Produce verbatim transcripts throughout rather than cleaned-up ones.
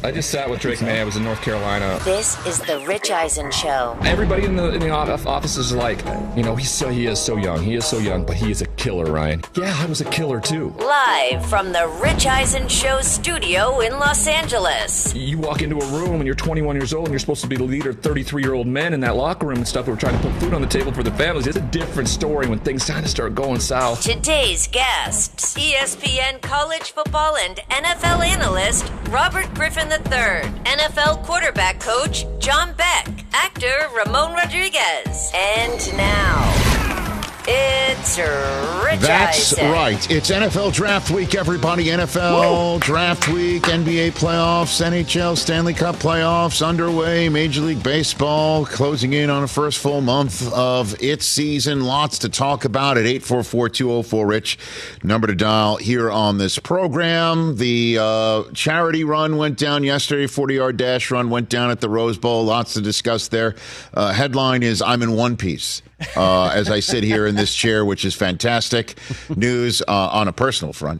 I just sat with Drake May. I was in North Carolina. This is the Rich Eisen Show. Everybody in the in the office is like, you know, he's so he is so young. He is so young, but he is a killer, Ryan. Yeah, I was a killer too. Live from the Rich Eisen Show studio in Los Angeles. You walk into a room and you're twenty-one years old and you're supposed to be the leader of thirty-three-year-old men in that locker room and stuff who are trying to put food on the table for their families. It's a different story when things kind of start going south. Today's guests, E S P N college football and N F L analyst Robert Griffin the third, N F L quarterback coach John Beck, actor Ramon Rodriguez, and now it's Rich That's Eisen. right. It's N F L Draft Week, everybody. N F L Woo! Draft Week, N B A playoffs, N H L Stanley Cup playoffs underway, Major League Baseball closing in on the first full month of its season. Lots to talk about at eight four four, two oh four, RICH. Number to dial here on this program. The uh, charity run went down yesterday. forty-yard dash run went down at the Rose Bowl. Lots to discuss there. Uh, headline is, I'm in one piece. Uh, as I sit here in this chair, which is fantastic news uh, on a personal front.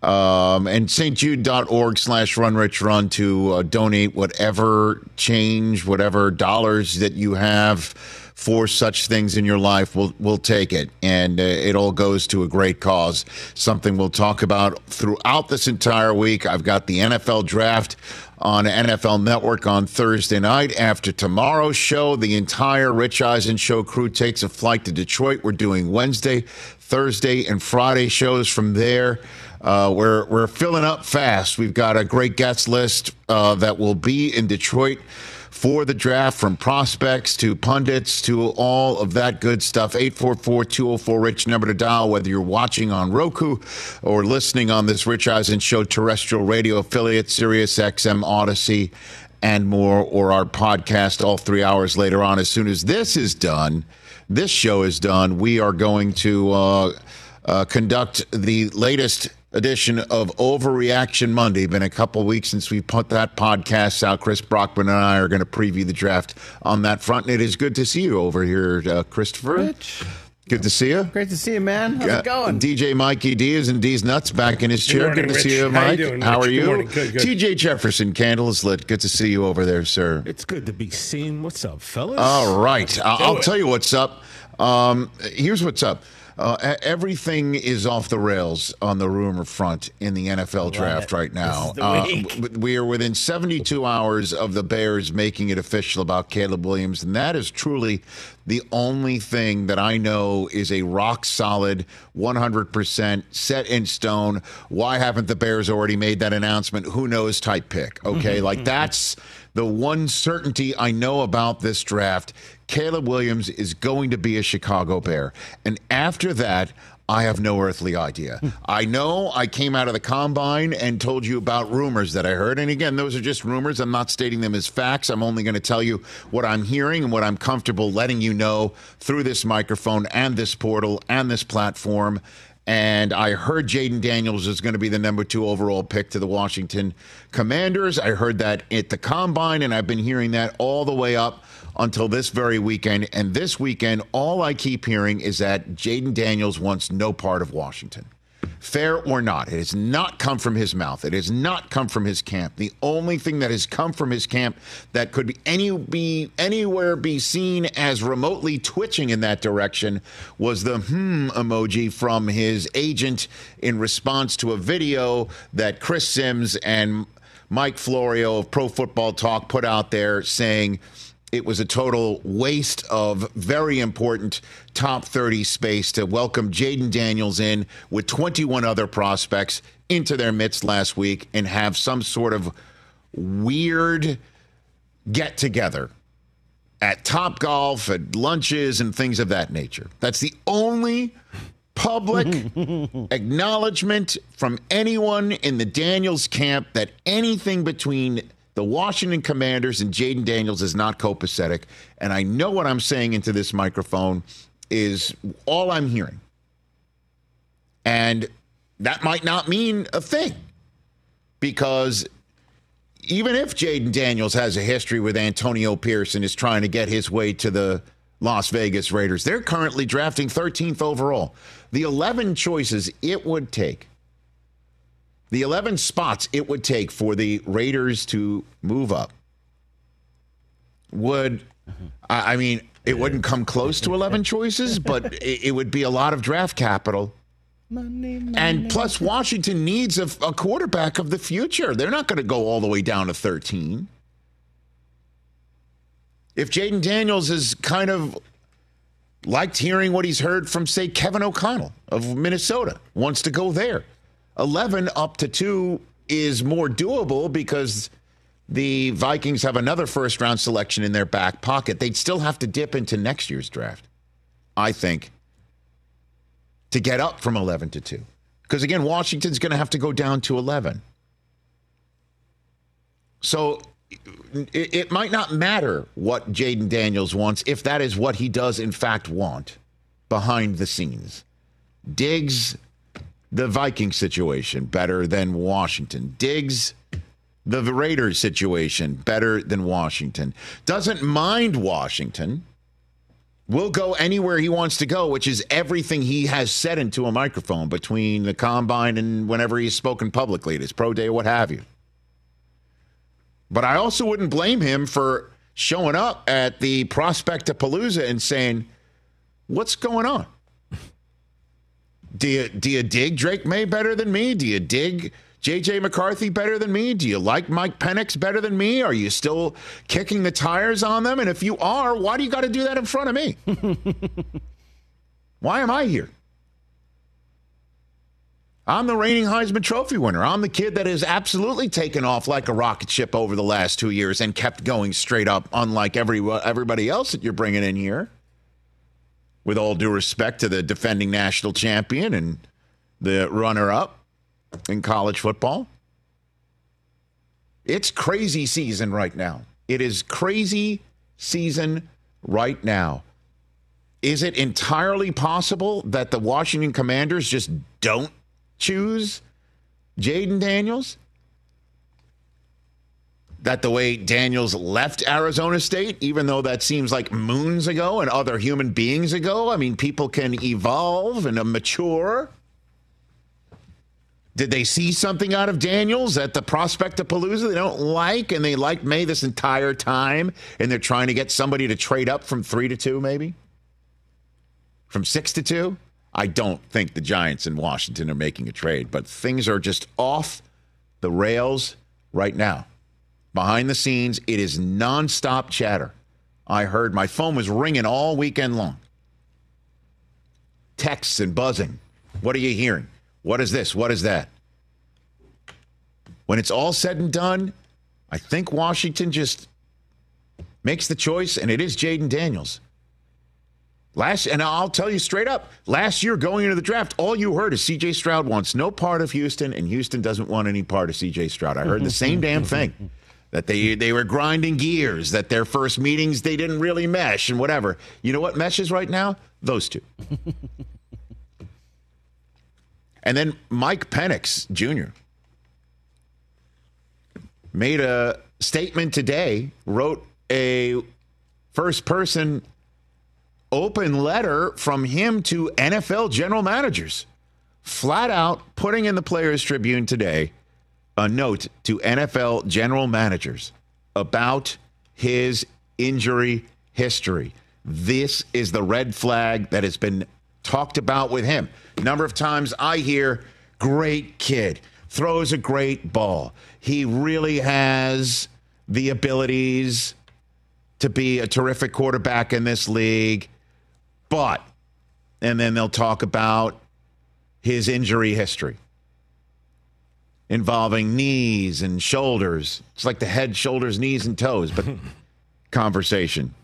Um, and stjude.org slash run rich run to uh, donate whatever change, whatever dollars that you have for such things in your life. We'll, we'll take it. And uh, it all goes to a great cause. Something we'll talk about throughout this entire week. I've got the N F L draft on N F L Network on Thursday night. After tomorrow's show, the entire Rich Eisen Show crew takes a flight to Detroit. We're doing Wednesday, Thursday, and Friday shows from there. Uh, we're we're filling up fast. We've got a great guest list uh, that will be in Detroit for the draft, from prospects to pundits to all of that good stuff. eight four four, two oh four, RICH, number to dial, whether you're watching on Roku or listening on this Rich Eisen Show terrestrial radio affiliate, Sirius X M, Odyssey, and more, or our podcast all three hours later on. As soon as this is done, this show is done, we are going to uh, uh, conduct the latest edition of Overreaction Monday. Been a couple weeks since we put that podcast out. Chris Brockman and I are going to preview the draft on that front. And it is good to see you over here, uh, Christopher. Rich. Good to see you. Great to see you, man. How's uh, it going? D J Mikey D is in D's Nuts, back in his chair. Good, morning, good to Rich. see you, Mike. How you doing, How Rich? are you? Good morning. Good, good. T J Jefferson, candles lit. Good to see you over there, sir. It's good to be seen. What's up, fellas? All right. I'll, I'll it. tell you what's up. Um, here's what's up. Uh, everything is off the rails on the rumor front in the N F L draft it. right now. This is the week. Uh, we are within seventy-two hours of the Bears making it official about Caleb Williams, and that is truly the only thing that I know is a rock solid, one hundred percent set in stone. Why haven't the Bears already made that announcement? Who knows type pick, okay? Like, that's the one certainty I know about this draft. Caleb Williams is going to be a Chicago Bear. And after that, I have no earthly idea. I know I came out of the combine and told you about rumors that I heard. And again, those are just rumors. I'm not stating them as facts. I'm only going to tell you what I'm hearing and what I'm comfortable letting you know through this microphone and this portal and this platform. And I heard Jaden Daniels is going to be the number two overall pick to the Washington Commanders. I heard that at the combine, and I've been hearing that all the way up until this very weekend. And this weekend, all I keep hearing is that Jaden Daniels wants no part of Washington. Fair or not, it has not come from his mouth. It has not come from his camp. The only thing that has come from his camp that could be any be anywhere be seen as remotely twitching in that direction was the hmm emoji from his agent in response to a video that Chris Sims and Mike Florio of Pro Football Talk put out there saying it was a total waste of very important top thirty space to welcome Jaden Daniels in with twenty-one other prospects into their midst last week and have some sort of weird get-together at Topgolf, at lunches, and things of that nature. That's the only public acknowledgement from anyone in the Daniels camp that anything between the Washington Commanders and Jaden Daniels is not copacetic. And I know what I'm saying into this microphone is all I'm hearing. And that might not mean a thing, because even if Jaden Daniels has a history with Antonio Pierce and is trying to get his way to the Las Vegas Raiders, they're currently drafting thirteenth overall. The eleven choices it would take The eleven spots it would take for the Raiders to move up would, I I mean, it wouldn't come close to eleven choices, but it, it would be a lot of draft capital. Money, money. And plus, Washington needs a, a quarterback of the future. They're not going to go all the way down to thirteen. If Jaden Daniels is kind of liked hearing what he's heard from, say, Kevin O'Connell of Minnesota, wants to go there. eleven up to two is more doable because the Vikings have another first-round selection in their back pocket. They'd still have to dip into next year's draft, I think, to get up from eleven to two. Because, again, Washington's going to have to go down to eleven. So it, it might not matter what Jaden Daniels wants if that is what he does, in fact, want behind the scenes. Diggs, the Viking situation, better than Washington. Diggs, the Raiders situation, better than Washington. Doesn't mind Washington. Will go anywhere he wants to go, which is everything he has said into a microphone between the combine and whenever he's spoken publicly at his pro day, what have you. But I also wouldn't blame him for showing up at the Prospectapalooza and saying, what's going on? Do you, do you dig Drake May better than me? Do you dig J J McCarthy better than me? Do you like Mike Penix better than me? Are you still kicking the tires on them? And if you are, why do you got to do that in front of me? Why am I here? I'm the reigning Heisman Trophy winner. I'm the kid that has absolutely taken off like a rocket ship over the last two years and kept going straight up, unlike every, everybody else that you're bringing in here. With all due respect to the defending national champion and the runner-up in college football. It's crazy season right now. It is crazy season right now. Is it entirely possible that the Washington Commanders just don't choose Jaden Daniels? That the way Daniels left Arizona State, even though that seems like moons ago and other human beings ago, I mean, people can evolve and mature. Did they see something out of Daniels at the Prospectapalooza they don't like, and they liked May this entire time, and they're trying to get somebody to trade up from three to two, maybe? From six to two? I don't think the Giants in Washington are making a trade, but things are just off the rails right now. Behind the scenes, it is nonstop chatter. I heard my phone was ringing all weekend long. Texts and buzzing. What are you hearing? What is this? What is that? When it's all said and done, I think Washington just makes the choice, and it is Jaden Daniels. Last, and I'll tell you straight up, last year going into the draft, all you heard is C J Stroud wants no part of Houston, and Houston doesn't want any part of C J Stroud. I heard the same damn thing. That they they were grinding gears, that their first meetings, they didn't really mesh and whatever. You know what meshes right now? Those two. And then Mike Penix Junior made a statement today, wrote a first-person open letter from him to N F L general managers, flat out putting in the Players Tribune today a note to N F L general managers about his injury history. This is the red flag that has been talked about with him. Number of times I hear, great kid, throws a great ball. He really has the abilities to be a terrific quarterback in this league. But, and then they'll talk about his injury history involving knees and shoulders. It's like the head, shoulders, knees, and toes, but conversation.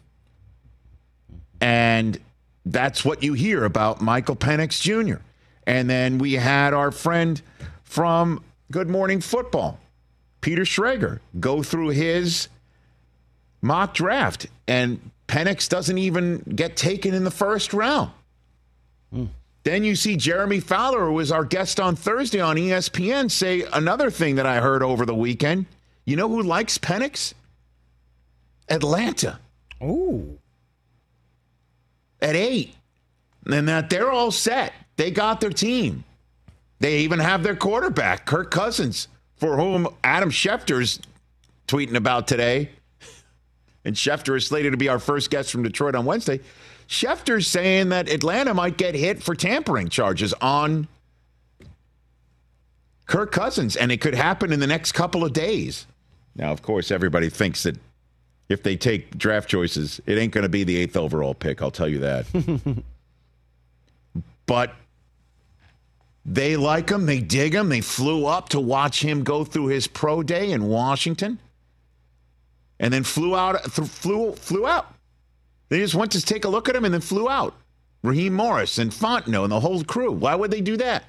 And that's what you hear about Michael Penix Junior And then we had our friend from Good Morning Football, Peter Schrager, go through his mock draft. And Penix doesn't even get taken in the first round. Mm. Then you see Jeremy Fowler, who was our guest on Thursday on E S P N, say another thing that I heard over the weekend. You know who likes Penix? Atlanta. Ooh. At eight. And that they're all set. They got their team. They even have their quarterback, Kirk Cousins, for whom Adam Schefter's tweeting about today. And Schefter is slated to be our first guest from Detroit on Wednesday. Schefter's saying that Atlanta might get hit for tampering charges on Kirk Cousins, and it could happen in the next couple of days. Now, of course, everybody thinks that if they take draft choices, it ain't going to be the eighth overall pick, I'll tell you that. But they like him. They dig him. They flew up to watch him go through his pro day in Washington and then flew out. Th- flew, flew out. They just went to take a look at him and then flew out. Raheem Morris and Fontenot and the whole crew. Why would they do that?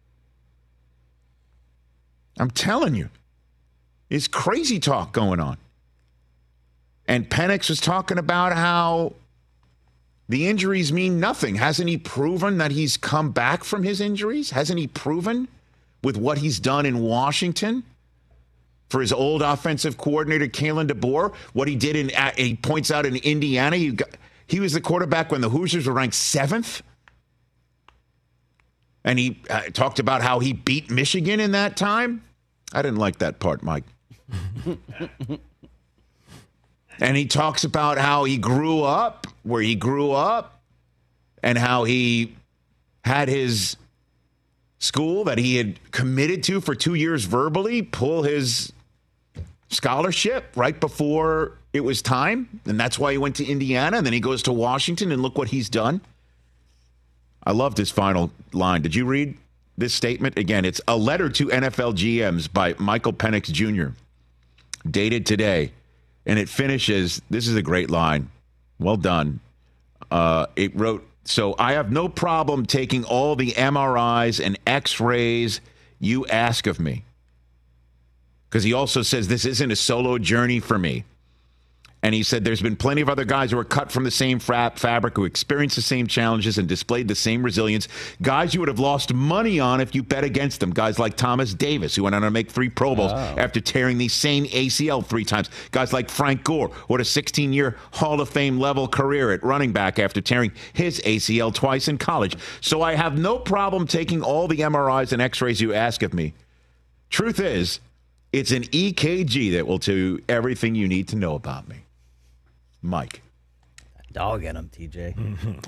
I'm telling you. It's crazy talk going on. And Penix was talking about how the injuries mean nothing. Hasn't he proven that he's come back from his injuries? Hasn't he proven with what he's done in Washington for his old offensive coordinator, Kalen DeBoer, what he did in, he points out in Indiana, he, got, he was the quarterback when the Hoosiers were ranked seventh. And he uh, talked about how he beat Michigan in that time. I didn't like that part, Mike. And he talks about how he grew up, where he grew up, and how he had his school that he had committed to for two years verbally pull his scholarship right before it was time. And that's why he went to Indiana. And then he goes to Washington, and look what he's done. I loved his final line. Did you read this statement? Again, it's a letter to N F L G Ms by Michael Penix Junior, dated today. And it finishes, this is a great line. Well done. Uh, it wrote, so I have no problem taking all the M R Is and X-rays you ask of me. Because he also says this isn't a solo journey for me. And he said there's been plenty of other guys who are cut from the same fra- fabric, who experienced the same challenges and displayed the same resilience. Guys you would have lost money on if you bet against them. Guys like Thomas Davis, who went on to make three Pro Bowls oh. after tearing the same A C L three times. Guys like Frank Gore, who had a sixteen-year Hall of Fame level career at running back after tearing his A C L twice in college. So I have no problem taking all the M R Is and X-rays you ask of me. Truth is, it's an E K G that will tell you everything you need to know about me. Mike. Dog in him, T J.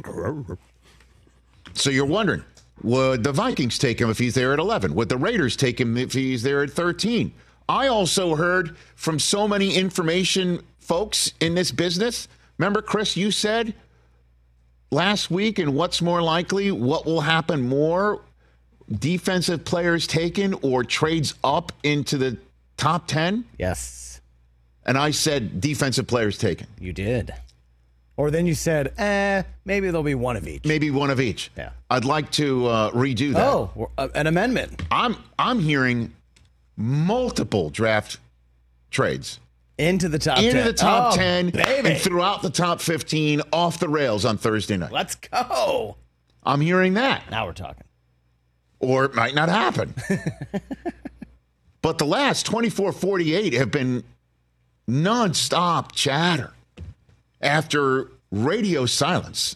So you're wondering, would the Vikings take him if he's there at eleven? Would the Raiders take him if he's there at thirteen? I also heard from so many information folks in this business. Remember, Chris, you said last week, and what's more likely, what will happen more? Defensive players taken or trades up into the top ten? Yes. And I said defensive players taken. You did. Or then you said, eh, maybe there'll be one of each. Maybe one of each. Yeah. I'd like to uh, redo that. Oh, an amendment. I'm I'm hearing multiple draft trades. Into the top Into ten. Into the top oh, ten. Baby. And throughout the top fifteen, off the rails on Thursday night. Let's go. I'm hearing that. Now we're talking. Or it might not happen. But the last twenty-four forty-eight have been nonstop chatter after radio silence.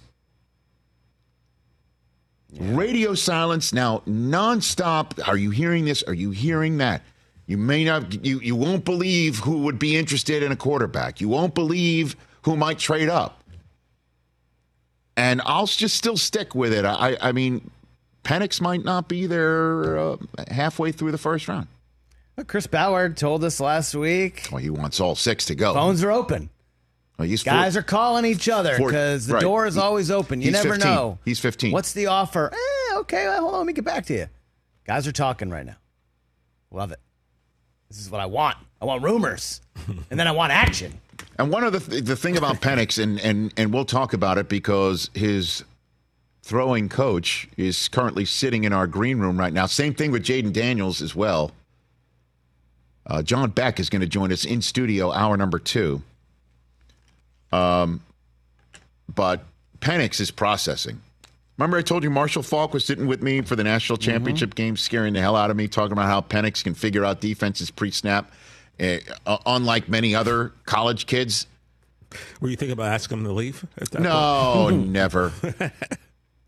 Yeah. Radio silence now, nonstop. Are you hearing this? Are you hearing that? You may not. You you won't believe who would be interested in a quarterback. You won't believe who might trade up. And I'll just still stick with it. I I mean, Penix might not be there uh, halfway through the first round. Well, Chris Ballard told us last week. Well, he wants all six to go. Phones are open. Well, he's Guys four, are calling each other because the right. door is always open. You never fifteen. know. He's fifteen. What's the offer? Eh, okay, well, hold on. Let me get back to you. Guys are talking right now. Love it. This is what I want. I want rumors. And then I want action. And one of the th- the thing about Penix, and, and, and we'll talk about it because his throwing coach is currently sitting in our green room right now. Same thing with Jaden Daniels as well. Uh, John Beck is going to join us in studio, hour number two. Um, but Penix is processing. Remember I told you Marshall Faulk was sitting with me for the national championship mm-hmm. game, scaring the hell out of me, talking about how Penix can figure out defenses pre-snap, uh, unlike many other college kids. Were you thinking about asking him to leave? At that no, never.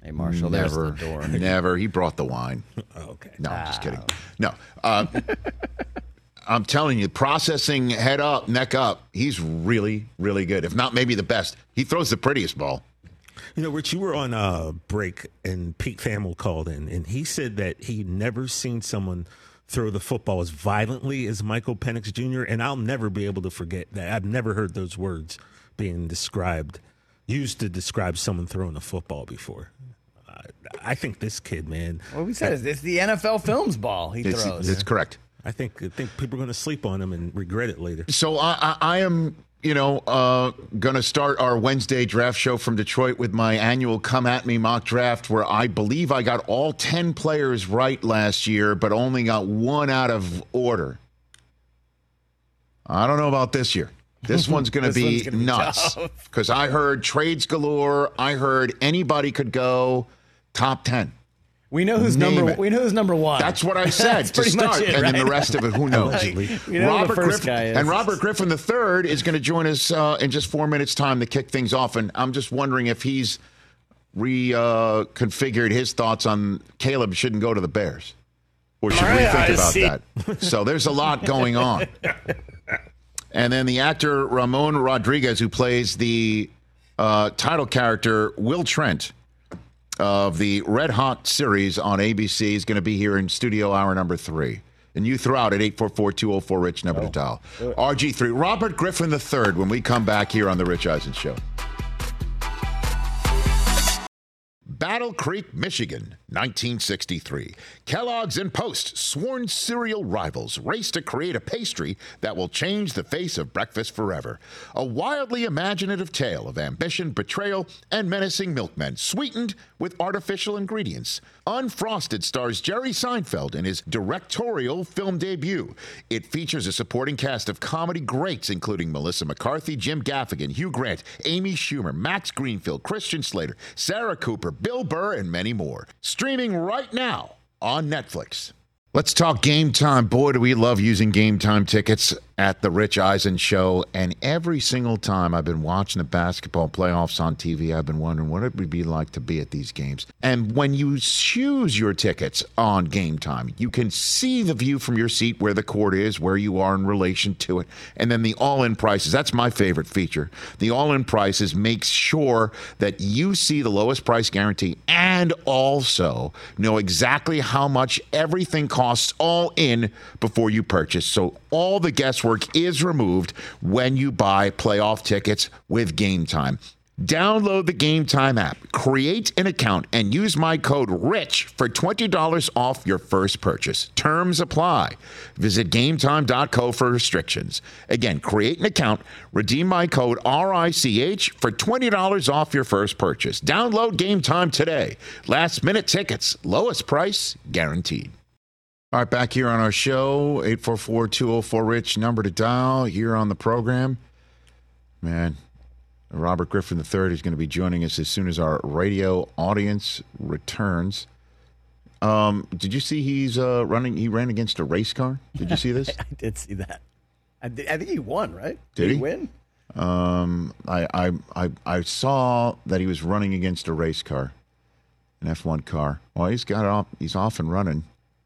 Hey, Marshall, never, there's the door. Never. He brought the wine. Okay. No, I'm just kidding. No. Uh, I'm telling you, processing head up, neck up, he's really, really good. If not, maybe the best. He throws the prettiest ball. You know, Rich, you were on a break and Pete Thamel called in, and he said that he'd never seen someone throw the football as violently as Michael Penix Junior, and I'll never be able to forget that. I've never heard those words being described, used to describe someone throwing a football before. Uh, I think this kid, man. What we said is it's the N F L Films ball he It's, throws. it's correct. I think I think people are going to sleep on him and regret it later. So I, I, I am, you know, uh, going to start our Wednesday draft show from Detroit with my annual Come At Me mock draft, where I believe I got all ten players right last year, but only got one out of order. I don't know about this year. This one's going to This be one's gonna be nuts tough. because I heard trades galore. I heard anybody could go top ten. We know who's Name number. it. We know who's number one. That's what I said That's to pretty much start, it, and then the right? rest of it, who knows? Allegedly. We know who the first Griffin, guy is. and Robert Griffin the third is going to join us uh, in just four minutes' time to kick things off. And I'm just wondering if he's reconfigured uh, his thoughts on Caleb shouldn't go to the Bears, or should we Right, think I about see. that? So there's a lot going on. And then the actor Ramon Rodriguez, who plays the uh, title character Will Trent of the Red Hot series on A B C, is going to be here in studio hour number three. And you throw out at eight four four, two oh four, RICH, number to dial. R G three, Robert Griffin the third, when we come back here on The Rich Eisen Show. Battle Creek, Michigan, nineteen sixty-three. Kellogg's and Post, sworn cereal rivals, race to create a pastry that will change the face of breakfast forever. A wildly imaginative tale of ambition, betrayal, and menacing milkmen, sweetened with artificial ingredients. Unfrosted stars Jerry Seinfeld in his directorial film debut. It features a supporting cast of comedy greats, including Melissa McCarthy, Jim Gaffigan, Hugh Grant, Amy Schumer, Max Greenfield, Christian Slater, Sarah Cooper, Bill Burr, and many more. Streaming right now on Netflix. Let's talk Game Time. Boy, do we love using Game Time tickets at the Rich Eisen Show. And every single time I've been watching the basketball playoffs on T V, I've been wondering what it would be like to be at these games. And when you choose your tickets on Game Time, you can see the view from your seat where the court is, where you are in relation to it. And then the all-in prices. That's my favorite feature. The all-in prices makes sure that you see the lowest price guarantee and also know exactly how much everything costs all in before you purchase. So all the guesswork is removed when you buy playoff tickets with Game Time. Download the Game Time app, create an account, and use my code RICH for twenty dollars off your first purchase. Terms apply. Visit game time dot co for restrictions. Again, create an account, redeem my code R I C H for twenty dollars off your first purchase. Download Game Time today. Last minute tickets, lowest price guaranteed. All right, back here on our show, eight four four, two oh four, RICH, number to dial here on the program. Man, Robert Griffin the third is going to be joining us as soon as our radio audience returns. Um, did you see he's uh, running? He ran against a race car. Did you see this? I did see that. I, did, I think he won, right? Did he? win? Um, I, I I I saw that he was running against a race car, an F one car. Well, he's got off. He's off and running.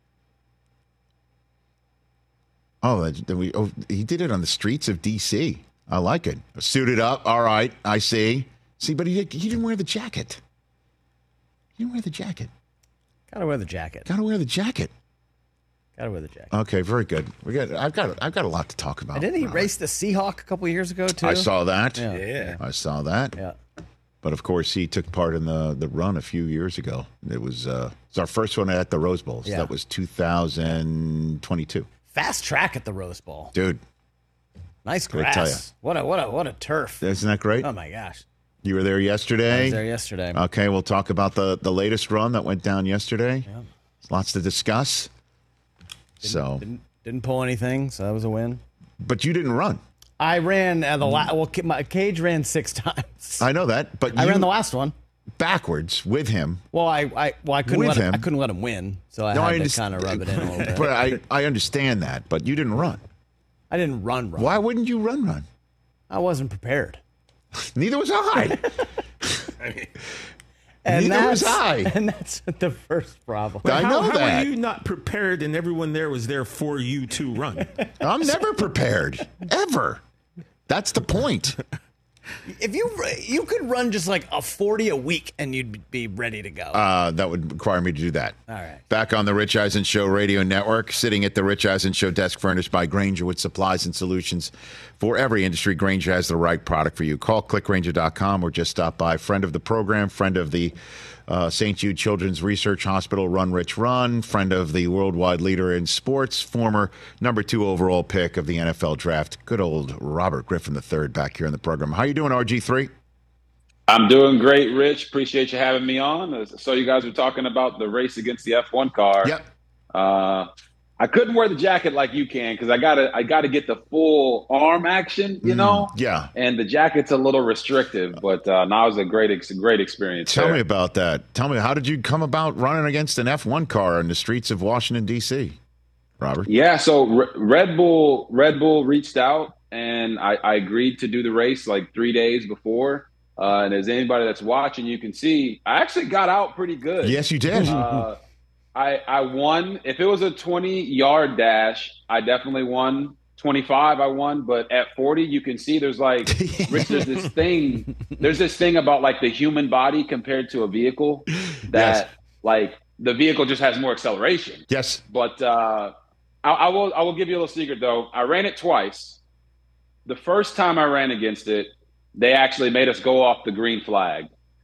Oh, that, that we, oh, he did it on the streets of D C. I like it. Suited up. All right, I see. See, but he, he didn't wear the jacket. He didn't wear the jacket. Gotta wear the jacket. Got to wear the jacket. Gotta wear the jacket. Okay, very good. We got. I've got. I've got a lot to talk about. And didn't he Robert. race the Seahawk a couple years ago too? I saw that. Yeah. Yeah. I saw that. Yeah. But of course, he took part in the, the run a few years ago. It was uh, it was our first one at the Rose Bowl. So Yeah. that was two thousand twenty-two. Fast track at the Rose Bowl. Dude, Nice Gotta tell ya. grass. What a what a what a turf. isn't that great? Oh my gosh. You were there I yesterday. was there yesterday. Okay, we'll talk about the, the latest run that went down yesterday. Yeah. Lots to discuss. so, Didn't didn't pull anything, so that was a win. but you didn't run. I ran uh, the la- well. Ca- My Cage ran six times. I know that, but you I ran the last one. backwards with him. Well, I, I well I couldn't With let him, him. I couldn't let him win, so I No, I had to understand. kind of rub it in a little bit. But I, I understand that, but you didn't run. I didn't run run. Why wouldn't you run run? I wasn't prepared. Neither was I. And Neither was that's, I. And that's the first problem. I how, know how that. are you not prepared and everyone there was there for you to run? I'm never prepared, ever. That's the point. If you you could run just like a forty a week and you'd be ready to go. Uh, that would require me to do that. All right. Back on the Rich Eisen Show radio network, sitting at the Rich Eisen Show desk furnished by Grainger with supplies and solutions for every industry. Grainger has the right product for you. Call click grainger dot com or just stop by. Friend of the program, friend of the uh, Saint Jude Children's Research Hospital, Run Rich Run, friend of the worldwide leader in sports, former number two overall pick of the N F L draft. Good old Robert Griffin the third back here in the program. How you doing, R G three? I'm doing great, Rich. Appreciate you having me on. So you guys were talking about the race against the F one car. Yep. Uh, I couldn't wear the jacket like you can because I gotta I gotta get the full arm action, you know. Mm, yeah. And the jacket's a little restrictive, but uh, now it's a great ex- great experience. Tell there. me about that. Tell me, how did you come about running against an F one car in the streets of Washington, D C, Robert? Yeah, so R- Red Bull Red Bull reached out, and I, I agreed to do the race like three days before. Uh, and as anybody that's watching, you can see, I actually got out pretty good. Yes, you did. Uh, I, I won. If it was a twenty-yard dash, I definitely won. twenty-five, I won. But at forty, you can see there's like, Rich, there's this thing. There's this thing about like the human body compared to a vehicle that Yes. like the vehicle just has more acceleration. Yes. But uh, I, I will I will give you a little secret, though. I ran it twice. The first time I ran against it, they actually made us go off the green flag.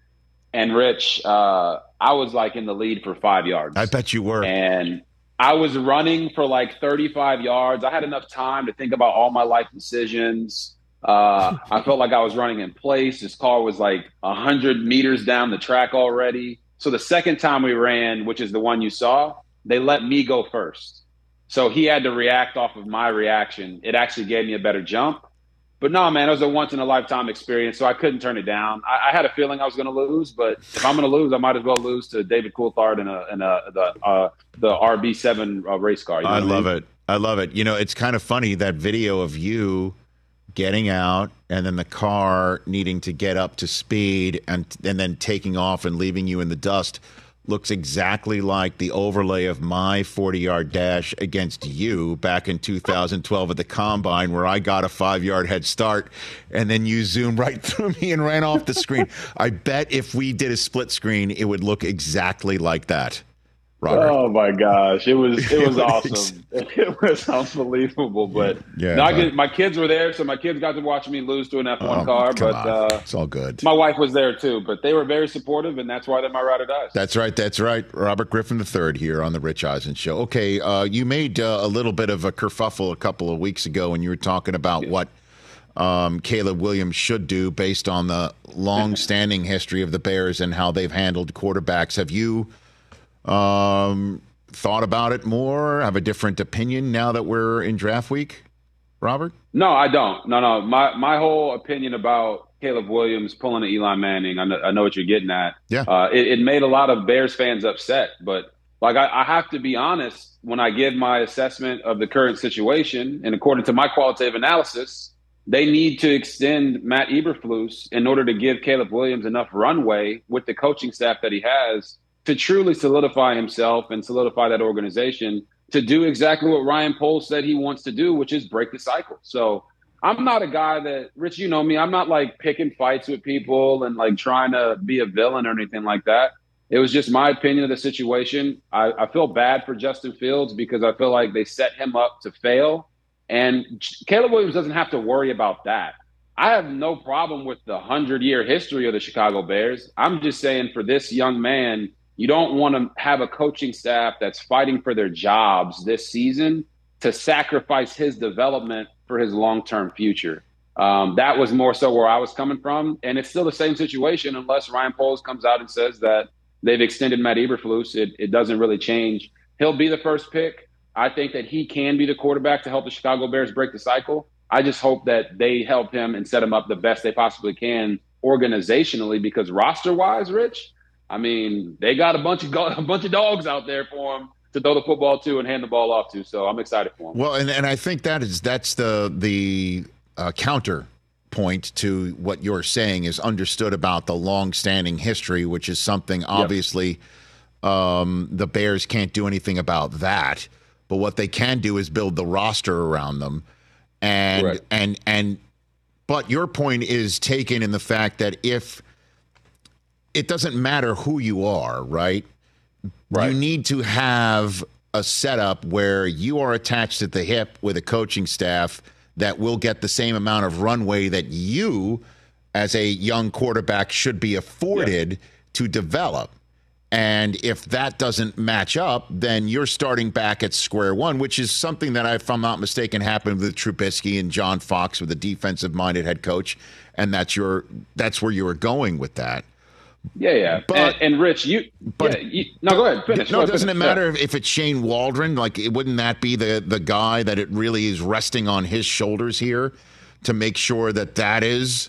And Rich, uh, I was like in the lead for five yards. I bet you were. And I was running for like thirty-five yards. I had enough time to think about all my life decisions. Uh, I felt like I was running in place. This car was like one hundred meters down the track already. So the second time we ran, which is the one you saw, they let me go first. So he had to react off of my reaction. It actually gave me a better jump. But no, man, it was a once-in-a-lifetime experience, so I couldn't turn it down. I, I had a feeling I was going to lose, but if I'm going to lose, I might as well lose to David Coulthard in, a, in a, the uh, the R B seven uh, race car. You know I what love mean? it. I love it. You know, it's kind of funny, that video of you getting out and then the car needing to get up to speed and and then taking off and leaving you in the dust looks exactly like the overlay of my forty-yard dash against you back in two thousand twelve at the Combine, where I got a five-yard head start, and then you zoomed right through me and ran off the screen. I bet if we did a split screen, it would look exactly like that, Robert. Oh my gosh, it was it was awesome. It was unbelievable. But Yeah, no, I but- get, my kids were there, so my kids got to watch me lose to an F one Oh, car. come But on. uh, It's all good. my wife was there too. But they were very supportive, and that's why they're my ride or dies. That's right. That's right. Robert Griffin the third here on the Rich Eisen Show. Okay, uh, you made uh, a little bit of a kerfuffle a couple of weeks ago when you were talking about what um, Caleb Williams should do based on the long-standing history of the Bears and how they've handled quarterbacks. Have you um, thought about it more? Have a different opinion now that we're in draft week, Robert? No, I don't. No, no. My my whole opinion about Caleb Williams pulling an Eli Manning, I know, I know what you're getting at. Yeah. Uh, it, it made a lot of Bears fans upset. But, like, I, I have to be honest, when I give my assessment of the current situation, and according to my qualitative analysis, they need to extend Matt Eberflus in order to give Caleb Williams enough runway with the coaching staff that he has to truly solidify himself and solidify that organization to do exactly what Ryan Poles said he wants to do, which is break the cycle. So I'm not a guy that, Rich, you know me, I'm not like picking fights with people and like trying to be a villain or anything like that. It was just my opinion of the situation. I, I feel bad for Justin Fields because I feel like they set him up to fail. And Caleb Williams doesn't have to worry about that. I have no problem with the hundred-year history of the Chicago Bears. I'm just saying for this young man, you don't want to have a coaching staff that's fighting for their jobs this season to sacrifice his development for his long-term future. Um, that was more so where I was coming from. And it's still the same situation unless Ryan Poles comes out and says that they've extended Matt Eberflus. It, it doesn't really change. He'll be the first pick. I think that he can be the quarterback to help the Chicago Bears break the cycle. I just hope that they help him and set him up the best they possibly can organizationally, because roster-wise, Rich, I mean, they got a bunch of go- a bunch of dogs out there for him to throw the football to and hand the ball off to. So I'm excited for him. Well, and, and I think that is that's the the uh, counter point to what you're saying is understood about the long-standing history, which is something obviously yep. um, the Bears can't do anything about that. But what they can do is build the roster around them. And Correct. and and but your point is taken in the fact that if it doesn't matter who you are, right? Right. You need to have a setup where you are attached at the hip with a coaching staff that will get the same amount of runway that you, as a young quarterback, should be afforded yeah. to develop. And if that doesn't match up, then you're starting back at square one, which is something that, if I'm not mistaken, happened with Trubisky and John Fox with a defensive-minded head coach, and that's your that's where you were going with that. Yeah, yeah. But, and, and Rich, you, but, yeah, you no, go ahead, finish. No, go ahead, doesn't finish. it matter yeah. if it's Shane Waldron? Like, wouldn't that be the the guy that it really is resting on his shoulders here to make sure that that is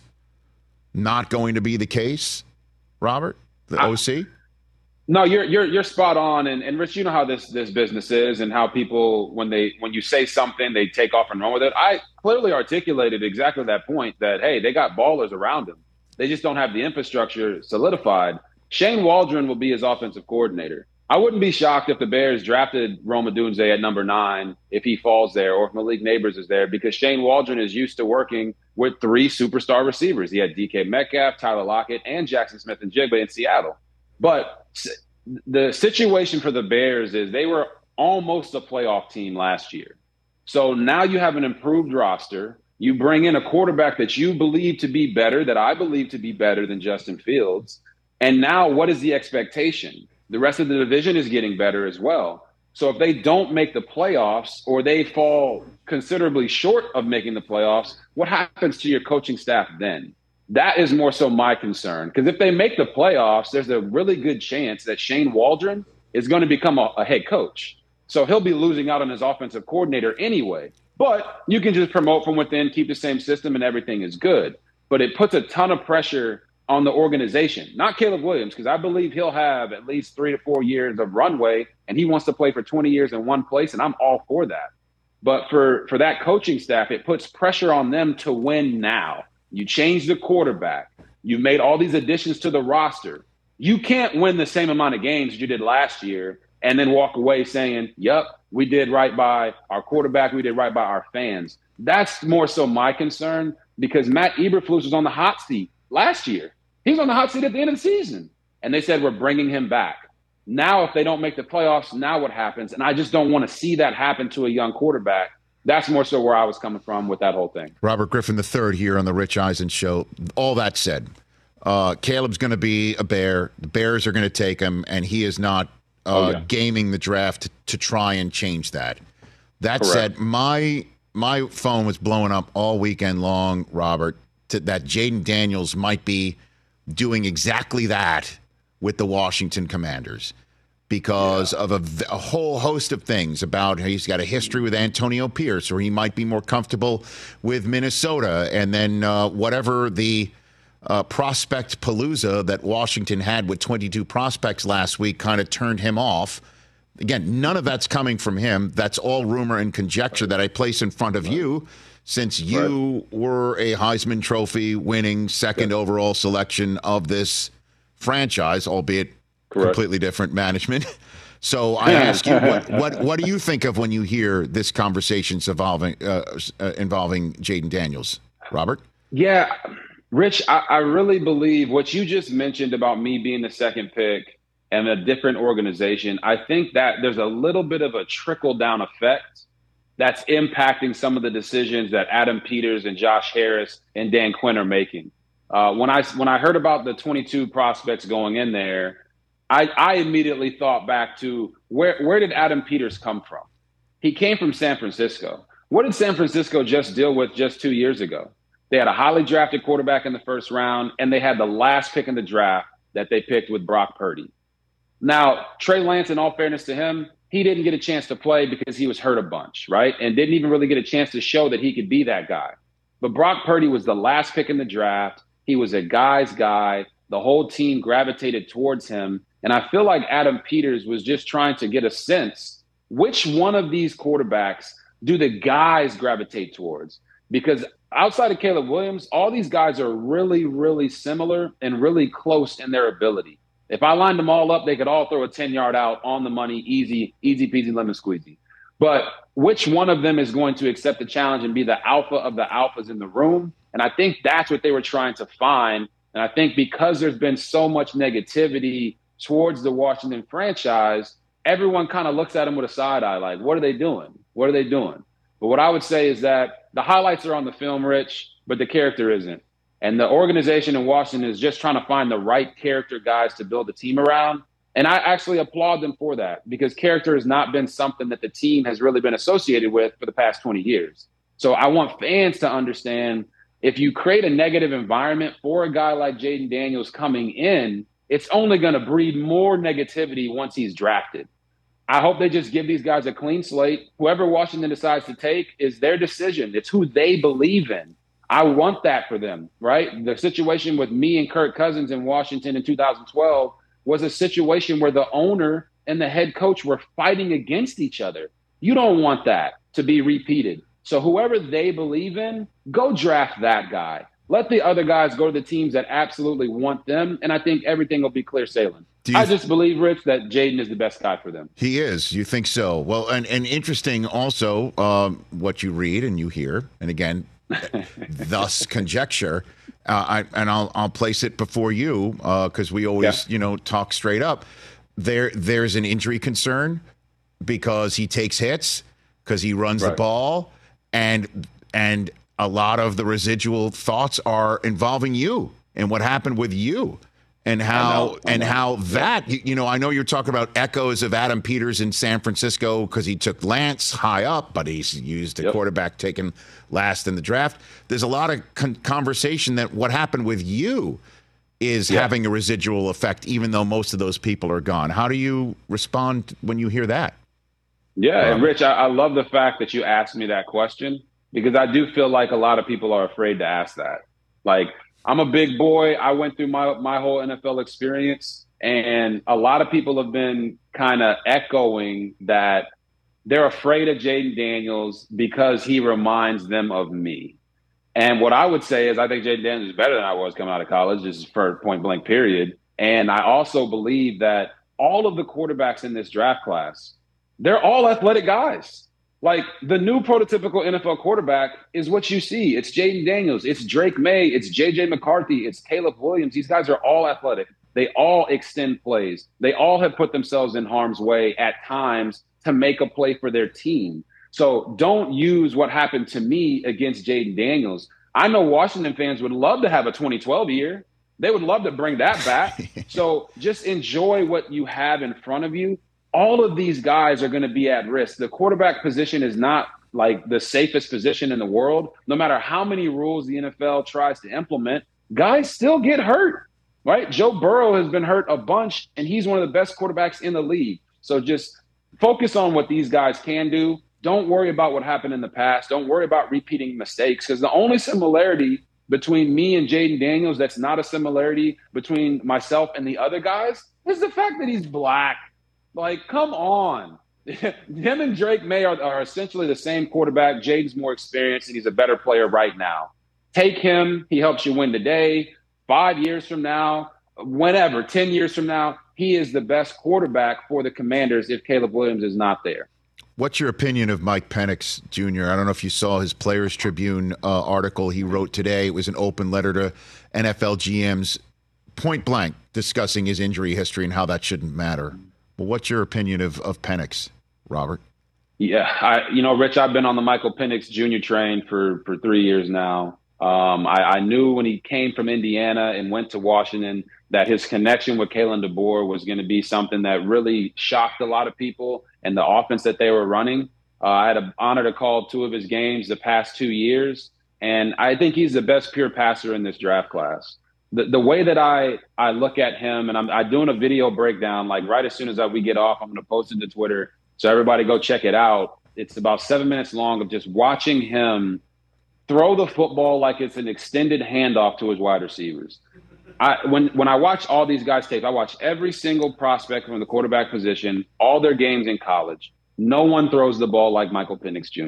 not going to be the case, Robert, the I, O C? No, you're you're you're spot on, and, and Rich, you know how this this business is, and how people when they when you say something, they take off and run with it. I clearly articulated exactly that point. That hey, they got ballers around him. They just don't have the infrastructure solidified. Shane Waldron will be his offensive coordinator. I wouldn't be shocked if the Bears drafted Rome Odunze at number nine if he falls there, or if Malik Neighbors is there, because Shane Waldron is used to working with three superstar receivers. He had D K Metcalf, Tyler Lockett, and Jackson Smith and Jigba in Seattle. But the situation for the Bears is they were almost a playoff team last year. So now you have an improved roster. You bring in a quarterback that you believe to be better, that I believe to be better than Justin Fields. And now what is the expectation? The rest of the division is getting better as well. So if they don't make the playoffs, or they fall considerably short of making the playoffs, what happens to your coaching staff then? That is more so my concern. Because if they make the playoffs, there's a really good chance that Shane Waldron is going to become a, a head coach. So he'll be losing out on his offensive coordinator anyway. But you can just promote from within, keep the same system, and everything is good. But it puts a ton of pressure on the organization, not Caleb Williams, because I believe he'll have at least three to four years of runway, and he wants to play for twenty years in one place, and I'm all for that. But for, for that coaching staff, it puts pressure on them to win now. You changed the quarterback. You made all these additions to the roster. You can't win the same amount of games as you did last year and then walk away saying, yep, we did right by our quarterback, we did right by our fans. That's more so my concern, because Matt Eberflus was on the hot seat last year. He was on the hot seat at the end of the season, and they said, we're bringing him back. Now, if they don't make the playoffs, now what happens? And I just don't want to see that happen to a young quarterback. That's more so where I was coming from with that whole thing. Robert Griffin the third here on the Rich Eisen Show. All that said, uh, Caleb's going to be a Bear. The Bears are going to take him, and he is not uh, oh, yeah. gaming the draft to, to try and change that. That Correct. said, my my phone was blowing up all weekend long, Robert, to, that Jayden Daniels might be doing exactly that with the Washington Commanders, because yeah. of a, a whole host of things about he's got a history with Antonio Pierce, or he might be more comfortable with Minnesota. And then uh, whatever the uh, prospect palooza that Washington had with twenty-two prospects last week kind of turned him off. Again, none of that's coming from him. That's all rumor and conjecture that I place in front of right. you, since you right. were a Heisman Trophy winning second yeah. overall selection of this franchise, albeit Correct. completely different management. So I ask you, what, what what do you think of when you hear this conversation involving uh, uh, involving Jayden Daniels, Robert? Yeah, Rich, I, I really believe what you just mentioned about me being the second pick and a different organization. I think that there's a little bit of a trickle down effect that's impacting some of the decisions that Adam Peters and Josh Harris and Dan Quinn are making. Uh, when I when I heard about the twenty-two prospects going in there, I, I immediately thought back to where where did Adam Peters come from? He came from San Francisco. What did San Francisco just deal with just two years ago? They had a highly drafted quarterback in the first round, and they had the last pick in the draft that they picked with Brock Purdy. Now, Trey Lance, in all fairness to him, he didn't get a chance to play because he was hurt a bunch, right? And didn't even really get a chance to show that he could be that guy. But Brock Purdy was the last pick in the draft. He was a guy's guy. The whole team gravitated towards him. And I feel like Adam Peters was just trying to get a sense, which one of these quarterbacks do the guys gravitate towards? Because outside of Caleb Williams, all these guys are really, really similar and really close in their ability. If I lined them all up, they could all throw a ten-yard out on the money, easy, easy peasy, lemon squeezy. But which one of them is going to accept the challenge and be the alpha of the alphas in the room? And I think that's what they were trying to find. And I think because there's been so much negativity towards the Washington franchise, everyone kind of looks at them with a side eye, like, what are they doing? What are they doing? But what I would say is that the highlights are on the film, Rich, but the character isn't. And the organization in Washington is just trying to find the right character guys to build the team around. And I actually applaud them for that, because character has not been something that the team has really been associated with for the past twenty years. So I want fans to understand, if you create a negative environment for a guy like Jayden Daniels coming in, it's only going to breed more negativity once he's drafted. I hope they just give these guys a clean slate. Whoever Washington decides to take is their decision. It's who they believe in. I want that for them, right? The situation with me and Kirk Cousins in Washington in two thousand twelve was a situation where the owner and the head coach were fighting against each other. You don't want that to be repeated. So whoever they believe in, go draft that guy. Let the other guys go to the teams that absolutely want them, and I think everything will be clear sailing. I just believe, Rich, that Jayden is the best guy for them. He is. You think so? Well, and, and interesting also um, what you read and you hear, and again, thus conjecture. Uh, I, and I'll I'll place it before you because uh, we always yeah. you know talk straight up. There there's an injury concern because he takes hits, because he runs right. the ball, and and a lot of the residual thoughts are involving you and what happened with you. And how I know, I and know. how that, you, you know, I know you're talking about echoes of Adam Peters in San Francisco because he took Lance high up, but he's used a yep. quarterback taken last in the draft. There's a lot of con- conversation that what happened with you is yeah. having a residual effect, even though most of those people are gone. How do you respond when you hear that? Yeah, um, and Rich, I, I love the fact that you asked me that question, because I do feel like a lot of people are afraid to ask that. Like, I'm a big boy. I went through my my whole N F L experience, and a lot of people have been kind of echoing that they're afraid of Jayden Daniels because he reminds them of me. And what I would say is I think Jayden Daniels is better than I was coming out of college, just for point blank period. And I also believe that all of the quarterbacks in this draft class, they're all athletic guys. Like, the new prototypical N F L quarterback is what you see. It's Jayden Daniels. It's Drake May. It's J J McCarthy. It's Caleb Williams. These guys are all athletic. They all extend plays. They all have put themselves in harm's way at times to make a play for their team. So don't use what happened to me against Jayden Daniels. I know Washington fans would love to have a twenty twelve year. They would love to bring that back. So just enjoy what you have in front of you. All of these guys are going to be at risk. The quarterback position is not like the safest position in the world. No matter how many rules the N F L tries to implement, guys still get hurt, right? Joe Burrow has been hurt a bunch, and he's one of the best quarterbacks in the league. So just focus on what these guys can do. Don't worry about what happened in the past. Don't worry about repeating mistakes, because the only similarity between me and Jayden Daniels that's not a similarity between myself and the other guys is the fact that he's black. Like, come on. Him and Drake May are, are essentially the same quarterback. Jayden's more experienced, and he's a better player right now. Take him. He helps you win today. Five years from now, whenever, ten years from now, he is the best quarterback for the Commanders if Caleb Williams is not there. What's your opinion of Mike Penix Junior? I don't know if you saw his Players Tribune uh, article he wrote today. It was an open letter to N F L G Ms, point blank, discussing his injury history and how that shouldn't matter. Well, what's your opinion of, of Penix, Robert? Yeah, I, you know, Rich, I've been on the Michael Penix Junior train for, for three years now. Um, I, I knew when he came from Indiana and went to Washington that his connection with Kalen DeBoer was going to be something that really shocked a lot of people and the offense that they were running. Uh, I had an honor to call two of his games the past two years, and I think he's the best pure passer in this draft class. The, the way that I, I look at him, and I'm, I'm doing a video breakdown, like right as soon as I, we get off, I'm going to post it to Twitter. So everybody go check it out. It's about seven minutes long of just watching him throw the football like it's an extended handoff to his wide receivers. I, when, when I watch all these guys' tape, I watch every single prospect from the quarterback position, all their games in college. No one throws the ball like Michael Penix Junior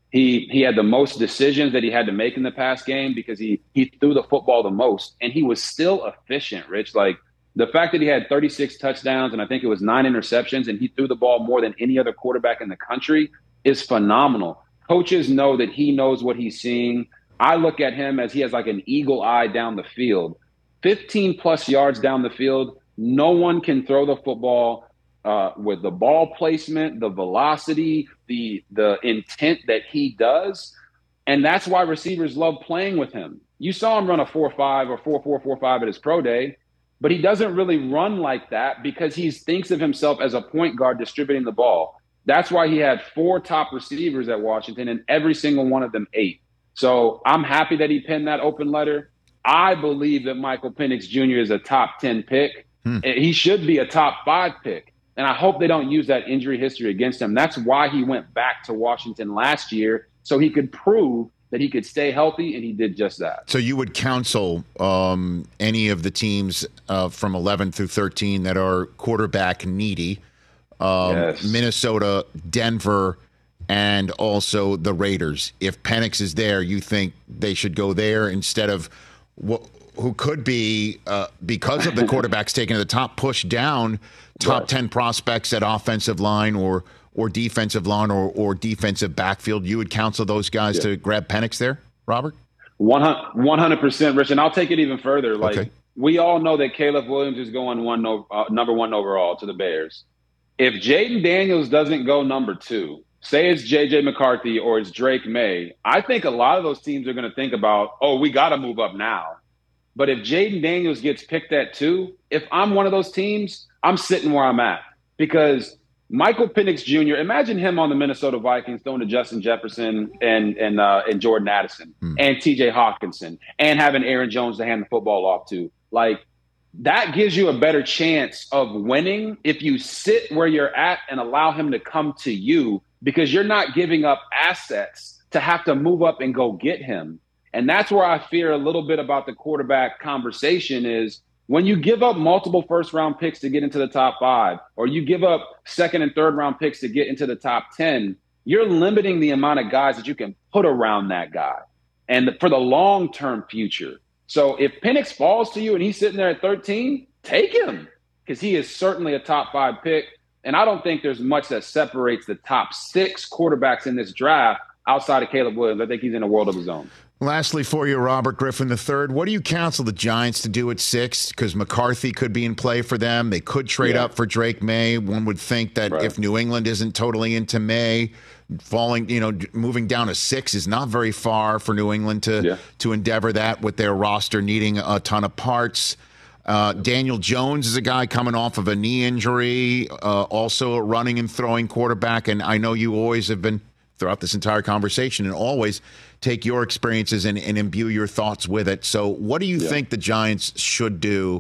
He he had the most decisions that he had to make in the past game because he he threw the football the most, and he was still efficient, Rich. Like, the fact that he had thirty-six touchdowns and I think it was nine interceptions, and he threw the ball more than any other quarterback in the country is phenomenal. Coaches know that he knows what he's seeing. I look at him as he has like an eagle eye down the field. fifteen plus yards down the field. No one can throw the football uh, with the ball placement, the velocity, the the intent that he does. And that's why receivers love playing with him. You saw him run a four five or four four four five at his pro day, but he doesn't really run like that because he thinks of himself as a point guard distributing the ball. That's why he had four top receivers at Washington, and every single one of them ate. So I'm happy that he penned that open letter. I believe that Michael Penix Junior is a top ten pick. Hmm. He should be a top five pick. And I hope they don't use that injury history against him. That's why he went back to Washington last year, so he could prove that he could stay healthy, and he did just that. So you would counsel um, any of the teams uh, from eleven through thirteen that are quarterback needy, um, yes. Minnesota, Denver, and also the Raiders. If Penix is there, you think they should go there instead of what, who could be, uh, because of the quarterbacks taking the top, push down top right. ten prospects at offensive line or or defensive line or, or defensive backfield. You would counsel those guys yeah. to grab Penix there, Robert? one hundred percent, Rich. And I'll take it even further. Like, okay. we all know that Caleb Williams is going one uh, number one overall to the Bears. If Jaden Daniels doesn't go number two, say it's J J McCarthy or it's Drake May, I think a lot of those teams are going to think about, oh, we got to move up now. But if Jaden Daniels gets picked at two, if I'm one of those teams, I'm sitting where I'm at. Because Michael Penix Junior, imagine him on the Minnesota Vikings throwing to Justin Jefferson and and uh, and Jordan Addison hmm. and T J Hawkinson and having Aaron Jones to hand the football off to. Like, that gives you a better chance of winning if you sit where you're at and allow him to come to you, because you're not giving up assets to have to move up and go get him. And that's where I fear a little bit about the quarterback conversation is when you give up multiple first-round picks to get into the top five, or you give up second and third-round picks to get into the top ten, you're limiting the amount of guys that you can put around that guy and for the long-term future. So if Penix falls to you and he's sitting there at thirteen, take him, because he is certainly a top five pick. And I don't think there's much that separates the top six quarterbacks in this draft outside of Caleb Williams. I think he's in a world of his own. Lastly for you, Robert Griffin the third, what do you counsel the Giants to do at six? Because McCarthy could be in play for them. They could trade yeah. up for Drake May. One would think that right. if New England isn't totally into May, falling, you know, moving down to six is not very far for New England to, yeah. to endeavor that with their roster needing a ton of parts. Uh, Daniel Jones is a guy coming off of a knee injury, uh, also a running and throwing quarterback. And I know you always have been throughout this entire conversation and always take your experiences and, and imbue your thoughts with it. So what do you yeah. think the Giants should do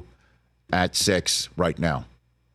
at six right now?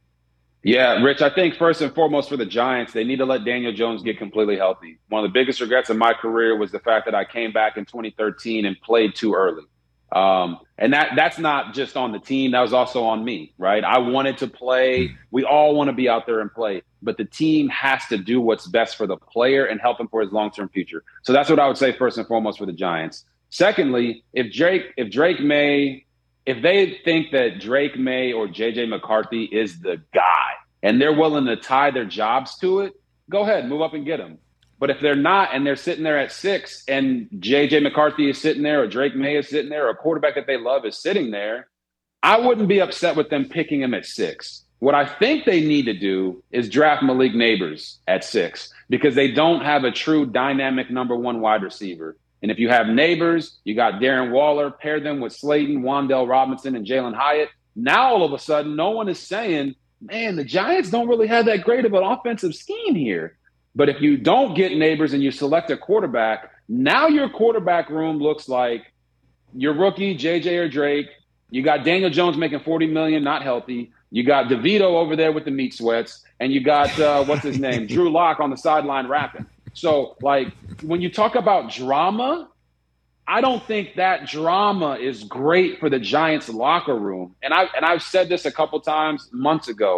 Yeah, Rich, I think first and foremost for the Giants, they need to let Daniel Jones get completely healthy. One of the biggest regrets of my career was the fact that I came back in twenty thirteen and played too early. Um, and that that's not just on the team. That was also on me, right? I wanted to play. We all want to be out there and play. But the team has to do what's best for the player and help him for his long-term future. So that's what I would say first and foremost for the Giants. Secondly, if Drake, if Drake May, if they think that Drake May or J J McCarthy is the guy and they're willing to tie their jobs to it, go ahead, move up and get them. But if they're not and they're sitting there at six and J J McCarthy is sitting there or Drake May is sitting there or a quarterback that they love is sitting there, I wouldn't be upset with them picking him at six. What I think they need to do is draft Malik Neighbors at six, because they don't have a true dynamic number one wide receiver. And if you have Neighbors, you got Darren Waller, pair them with Slayton, Wan'Dale Robinson, and Jalen Hyatt. Now all of a sudden, no one is saying, man, the Giants don't really have that great of an offensive scheme here. But if you don't get Neighbors and you select a quarterback, now your quarterback room looks like your rookie, J J or Drake. You got Daniel Jones making forty million dollars, not healthy. You got DeVito over there with the meat sweats, and you got, uh, what's his name, Drew Lock on the sideline rapping. So, like, when you talk about drama, I don't think that drama is great for the Giants locker room. And, I, and I've said this a couple times months ago.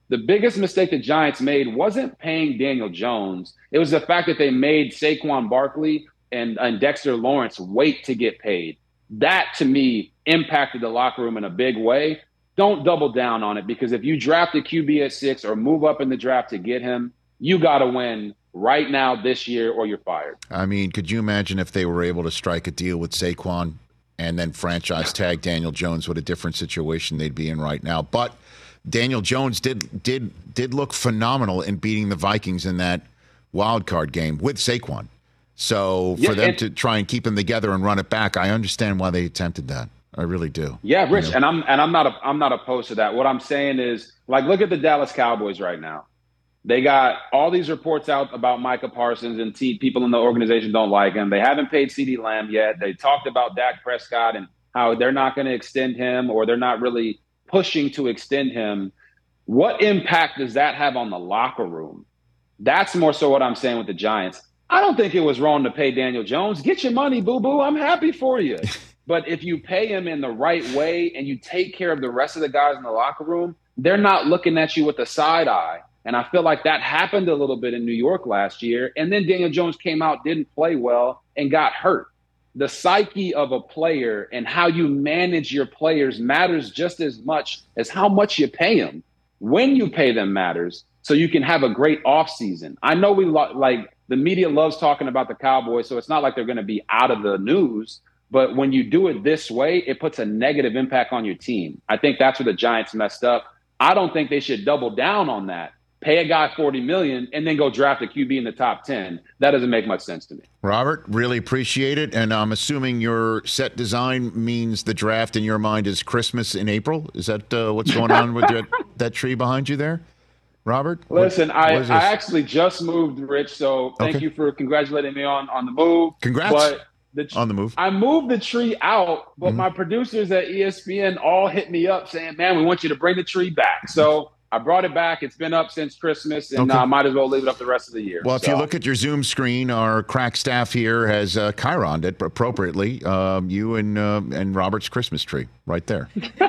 The biggest mistake the Giants made wasn't paying Daniel Jones. It was the fact that they made Saquon Barkley and, and Dexter Lawrence wait to get paid. That, to me, impacted the locker room in a big way. Don't double down on it, because if you draft a Q B at six or move up in the draft to get him, you got to win right now this year or you're fired. I mean, could you imagine if they were able to strike a deal with Saquon and then franchise tag Daniel Jones? What a different situation they'd be in right now. But Daniel Jones did did did look phenomenal in beating the Vikings in that wild card game with Saquon. So for yeah, them and, to try and keep him together and run it back, I understand why they attempted that. I really do. Yeah, Rich, you know? and I'm and I'm not a, I'm not opposed to that. What I'm saying is, like, look at the Dallas Cowboys right now. They got all these reports out about Micah Parsons, and t- people in the organization don't like him. They haven't paid CeeDee Lamb yet. They talked about Dak Prescott and how they're not going to extend him, or they're not really pushing to extend him. What impact does that have on the locker room? That's more so what I'm saying with the Giants. I don't think it was wrong to pay Daniel Jones. Get your money, boo-boo. I'm happy for you. But if you pay him in the right way and you take care of the rest of the guys in the locker room, they're not looking at you with a side eye. And I feel like that happened a little bit in New York last year. And then Daniel Jones came out, didn't play well, and got hurt. The psyche of a player and how you manage your players matters just as much as how much you pay them. When you pay them matters, so you can have a great offseason. I know we lo- like the media loves talking about the Cowboys, so it's not like they're going to be out of the news. But when you do it this way, it puts a negative impact on your team. I think that's where the Giants messed up. I don't think they should double down on that. Pay a guy forty million dollars and then go draft a Q B in the top ten. That doesn't make much sense to me. Robert, really appreciate it. And I'm assuming your set design means the draft in your mind is Christmas in April. Is that uh, what's going on with that, that tree behind you there, Robert? Listen, what, I, what I actually just moved, Rich, so thank okay. you for congratulating me on, on the move. Congrats but the, on the move. I moved the tree out, but mm-hmm. my producers at E S P N all hit me up saying, man, we want you to bring the tree back. So I brought it back. It's been up since Christmas, and I okay. uh, might as well leave it up the rest of the year. Well, so. if you look at your Zoom screen, our crack staff here has uh, Chironed it appropriately. Um, you and uh, and Robert's Christmas tree right there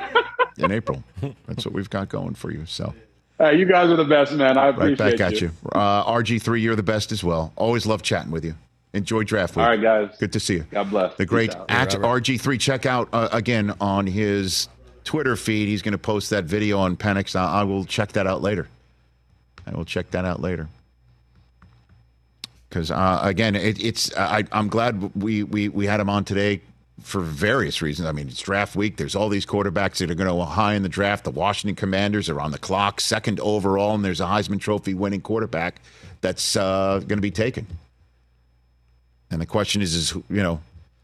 in April. That's what we've got going for you. So, hey, you guys are the best, man. I appreciate right back at you. you. Uh, R G three, you're the best as well. Always love chatting with you. Enjoy draft week. All right, guys. Good to see you. God bless. The great at R G three. Check out uh, again on his Twitter feed. He's going to post that video on Penix. I, I will check that out later. I will check that out later. Because uh, again, it, it's I, I'm glad we, we we had him on today for various reasons. I mean, it's draft week. There's all these quarterbacks that are going to go high in the draft. The Washington Commanders are on the clock, second overall, and there's a Heisman Trophy winning quarterback that's uh, going to be taken. And the question is, is you know,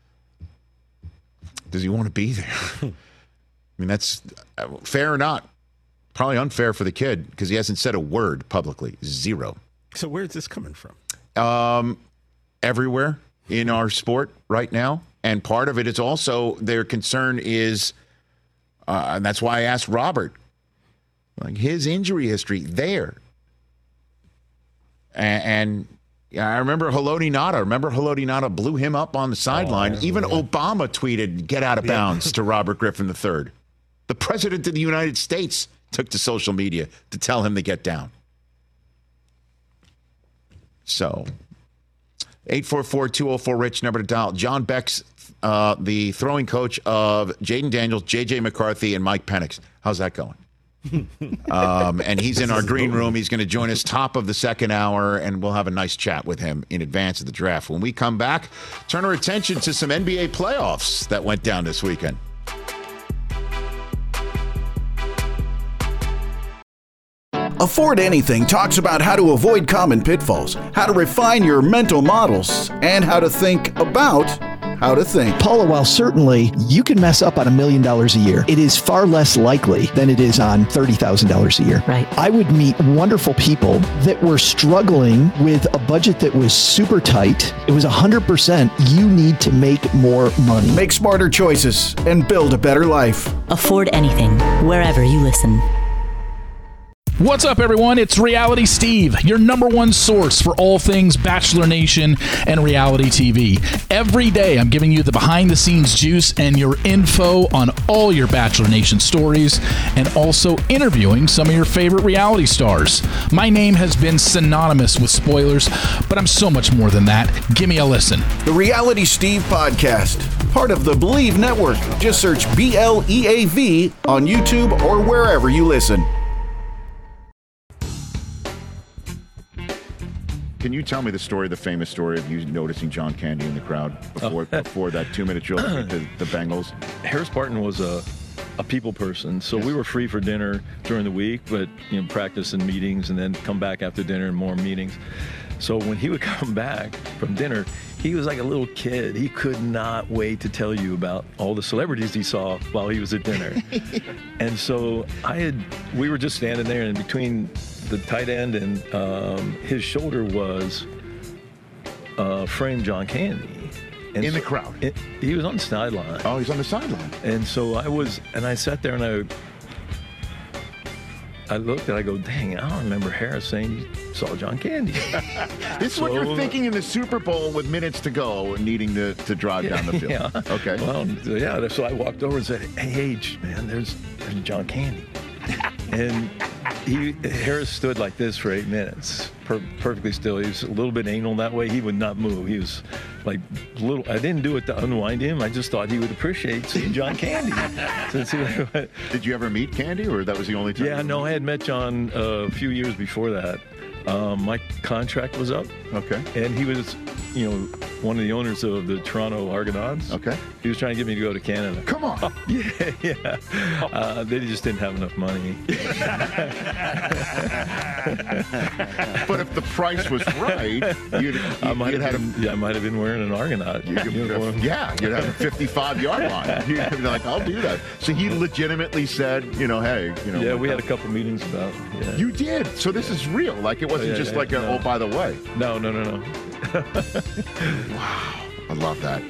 does he want to be there? I mean, that's fair or not. Probably unfair for the kid because he hasn't said a word publicly. Zero. So where's this coming from? Um, everywhere in our sport right now. And part of it is also their concern is, uh, and that's why I asked Robert, like his injury history there. And, and yeah, I remember Haloti Ngata. Remember Haloti Ngata blew him up on the sideline. Oh, Even yeah. Obama tweeted, "Get out of bounds" yeah. to Robert Griffin the third. The president of the United States took to social media to tell him to get down. So, eight four four, two oh four, RICH, number to dial. John Beck's uh, the throwing coach of Jaden Daniels, J J McCarthy, and Mike Penix. How's that going? um, and he's in our green room. He's going to join us top of the second hour, and we'll have a nice chat with him in advance of the draft. When we come back, turn our attention to some N B A playoffs that went down this weekend. Afford Anything talks about how to avoid common pitfalls, how to refine your mental models, and how to think about how to think. Paula, while certainly you can mess up on a million dollars a year, it is far less likely than it is on thirty thousand dollars a year. Right. I would meet wonderful people that were struggling with a budget that was super tight. It was one hundred percent you need to make more money. Make smarter choices and build a better life. Afford Anything, wherever you listen. What's up, everyone? It's Reality Steve, your number one source for all things Bachelor Nation and reality T V. Every day, I'm giving you the behind-the-scenes juice and your info on all your Bachelor Nation stories, and also interviewing some of your favorite reality stars. My name has been synonymous with spoilers, but I'm so much more than that. Give me a listen. The Reality Steve Podcast, part of the Believe Network. Just search B L E A V on YouTube or wherever you listen. Can you tell me the story, the famous story of you noticing John Candy in the crowd before oh. before that two-minute drill to the, the Bengals? Harris Barton was a, a people person, so yes. we were free for dinner during the week, but you know, practice and meetings, and then come back after dinner and more meetings. So when he would come back from dinner, he was like a little kid. He could not wait to tell you about all the celebrities he saw while he was at dinner. And so I had, we were just standing there, and between the tight end and um, his shoulder was uh, framed John Candy. And in so the crowd? It, he was on the sideline. Oh, he's on the sideline. And so I was, and I sat there and I I looked and I go, dang, I don't remember Harris saying he saw John Candy. This is so, what you're thinking in the Super Bowl with minutes to go and needing to, to drive yeah, down the field. Yeah. Okay. Well, yeah, so I walked over and said, hey, H, man, there's, there's John Candy. And he Harris stood like this for eight minutes, per, perfectly still. He was a little bit anal that way. He would not move. He was like little. I didn't do it to unwind him. I just thought he would appreciate seeing John Candy. Did you ever meet Candy, or that was the only time? Yeah, no, I had met John uh, a few years before that. Um, my contract was up. Okay. And he was, you know, one of the owners of the Toronto Argonauts. Okay. He was trying to get me to go to Canada. Come on. Yeah, yeah. Uh, they just didn't have enough money. But if the price was right, you'd, you'd, I might you'd have had been, a, yeah, I might have been wearing an Argonaut you could, uniform. Yeah, you'd have a fifty-five-yard line. You'd be like, I'll do that. So he legitimately said, you know, hey, you know. Yeah, we had a couple meetings about yeah. You did. So this is real. Like it wasn't oh, yeah, just yeah, like a, no. oh, by the way. No, no, no, no. Wow. I love that.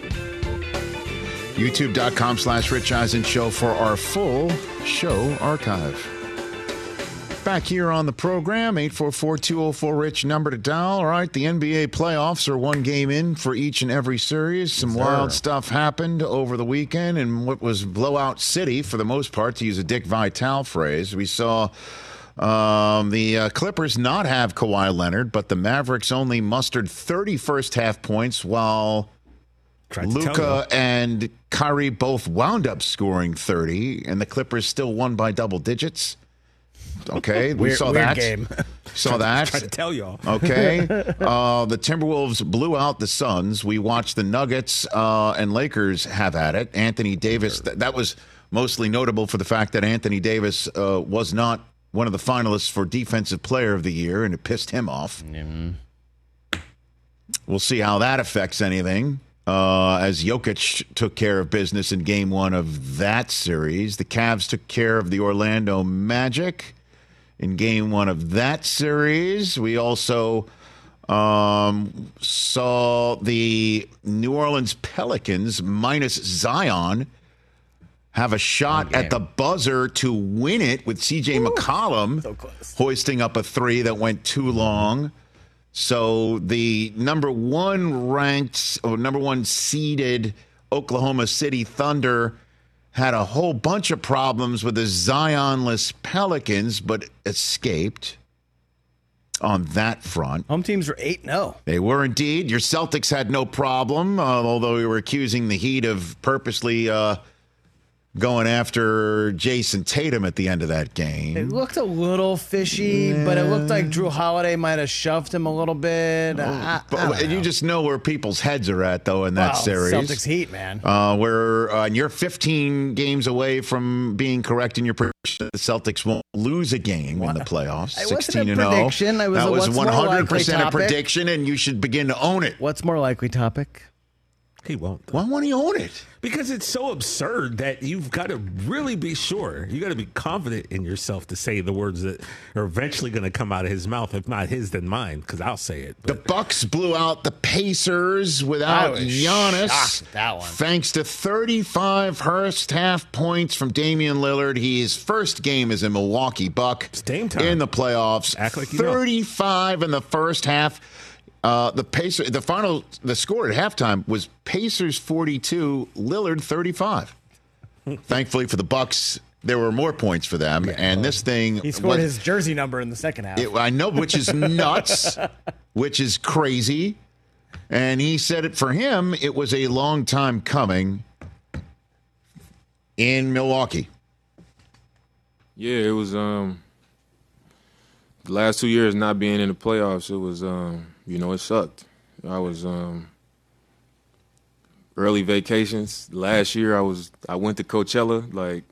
YouTube.com slash Rich Eisen Show for our full show archive. Back here on the program, eight four four, two oh four, RICH, number to dial. All right, the N B A playoffs are one game in for each and every series. Some yes, wild stuff happened over the weekend in what was blowout city for the most part, to use a Dick Vitale phrase. We saw um, the uh, Clippers not have Kawhi Leonard, but the Mavericks only mustered thirty first half points, while Luka and Kyrie both wound up scoring thirty, and the Clippers still won by double digits. Okay, we weird, saw weird that. Game. Saw that. Trying to tell y'all. Okay, uh, the Timberwolves blew out the Suns. We watched the Nuggets uh, and Lakers have at it. Anthony Davis. Th- that was mostly notable for the fact that Anthony Davis uh, was not one of the finalists for Defensive Player of the Year, and it pissed him off. Mm-hmm. We'll see how that affects anything. Uh, as Jokic took care of business in game one of that series. The Cavs took care of the Orlando Magic in game one of that series. We also um, saw the New Orleans Pelicans minus Zion have a shot at the buzzer to win it with C J McCollum so hoisting up a three that went too long. So the number one ranked or number one seeded Oklahoma City Thunder had a whole bunch of problems with the Zionless Pelicans, but escaped on that front. Home teams were eight and oh. They were indeed. Your Celtics had no problem, uh, although we were accusing the Heat of purposely uh, going after Jason Tatum at the end of that game. It looked a little fishy, yeah. but it looked like Drew Holiday might have shoved him a little bit. Oh, I, but, I and you just know where people's heads are at, though, in that wow, series. Celtics Heat, man. Uh, where uh, you're fifteen games away from being correct in your prediction. The Celtics won't lose a game what? in the playoffs. It sixteen wasn't a and prediction. oh. It was that a was what's one hundred percent more likely a prediction, and you should begin to own it. What's more likely topic? He won't. Why won't he own it? Because it's so absurd that you've got to really be sure. You got to be confident in yourself to say the words that are eventually going to come out of his mouth. If not his, then mine, because I'll say it. But. The Bucks blew out the Pacers without Giannis. That one. Thanks to thirty-five first half points from Damian Lillard. His first game is in Milwaukee Buck. It's Dame time. In the playoffs. Act like you thirty-five know. In the first half. Uh, the Pacers, the final, the score at halftime was Pacers forty-two, Lillard thirty-five. Thankfully for the Bucks, there were more points for them, yeah, and well, this thing he scored was, his jersey number in the second half. It, I know, which is nuts, which is crazy. And he said it for him. It was a long time coming in Milwaukee. Yeah, it was. Um, the last two years not being in the playoffs, it was. Um, You know, it sucked. I was um, early vacations. Last year, I was I went to Coachella. Like,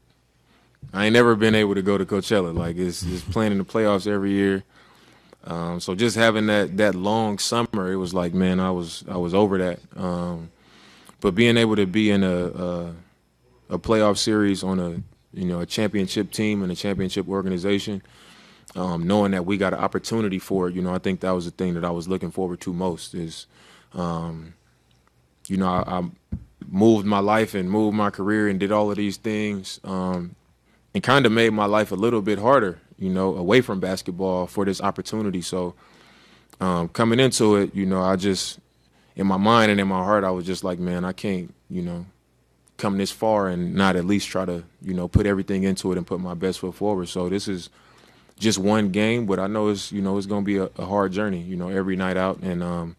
I ain't never been able to go to Coachella. Like, it's, it's playing in the playoffs every year. Um, so just having that that long summer, it was like, man, I was I was over that. Um, but being able to be in a, a a playoff series on a you know a championship team and a championship organization. Um, knowing that we got an opportunity for it, you know, I think that was the thing that I was looking forward to most is, um, you know, I, I moved my life and moved my career and did all of these things um, and kind of made my life a little bit harder, you know, away from basketball for this opportunity. So um, coming into it, you know, I just, in my mind and in my heart, I was just like, man, I can't, you know, come this far and not at least try to, you know, put everything into it and put my best foot forward. So this is just one game, but I know it's, you know, it's going to be a, a hard journey, you know, every night out. And, um,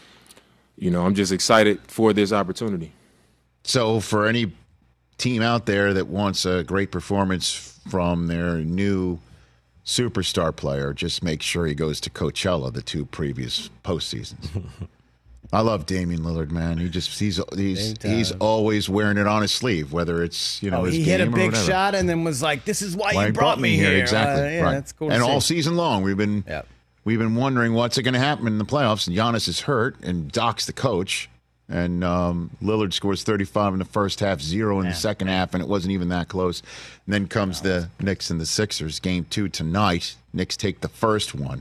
you know, I'm just excited for this opportunity. So for any team out there that wants a great performance from their new superstar player, just make sure he goes to Coachella the two previous postseasons. I love Damian Lillard, man. He just he's he's he's always wearing it on his sleeve, whether it's you know oh, his he game hit a big or shot and then was like, "This is why, why you brought, brought me here." Exactly, uh, yeah, right. That's cool. And to all see. season long, we've been yep. we've been wondering what's going to happen in the playoffs. And Giannis is hurt, and Doc's the coach, and um, Lillard scores thirty-five in the first half, zero in man, the second man. half, and it wasn't even that close. And then comes no. the Knicks and the Sixers, game two tonight. Knicks take the first one.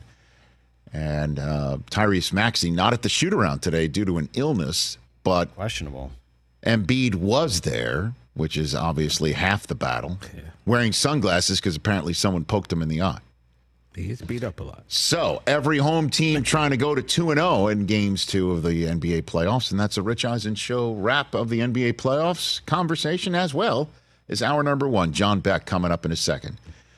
And uh, Tyrese Maxey not at the shoot-around today due to an illness, but questionable. Embiid was there, which is obviously half the battle, yeah. wearing sunglasses because apparently someone poked him in the eye. He's beat up a lot. So every home team trying to go to two and oh in games two of the N B A playoffs, and that's a Rich Eisen Show wrap of the N B A playoffs conversation as well as hour number one. John Beck coming up in a second.